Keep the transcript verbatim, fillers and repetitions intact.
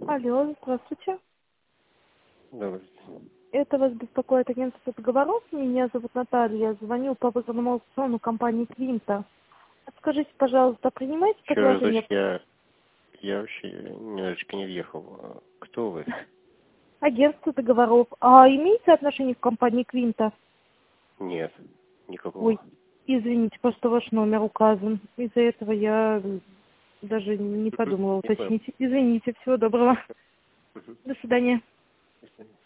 Алло, здравствуйте. Здравствуйте. Это вас беспокоит агентство договоров. Меня зовут Наталья. Звоню по выгодному аукциону компании Квинта. Скажите, пожалуйста, принимаете Еще раз, предложение? дочь, я, я вообще немножечко не въехал. Кто вы? Агентство договоров. А имеете отношение к компании Квинта? Нет, никакого. Ой, извините, просто ваш номер указан. Из-за этого я даже не подумала Не понял. уточнить. Извините, всего доброго. Мгм. До свидания. До свидания.